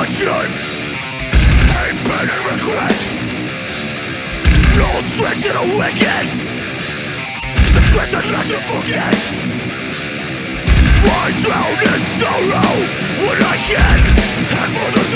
resurrection, hate, pain and regret. All tricks in a wicked, the threats I'd like to forget. Why drown in sorrow when I can, and for the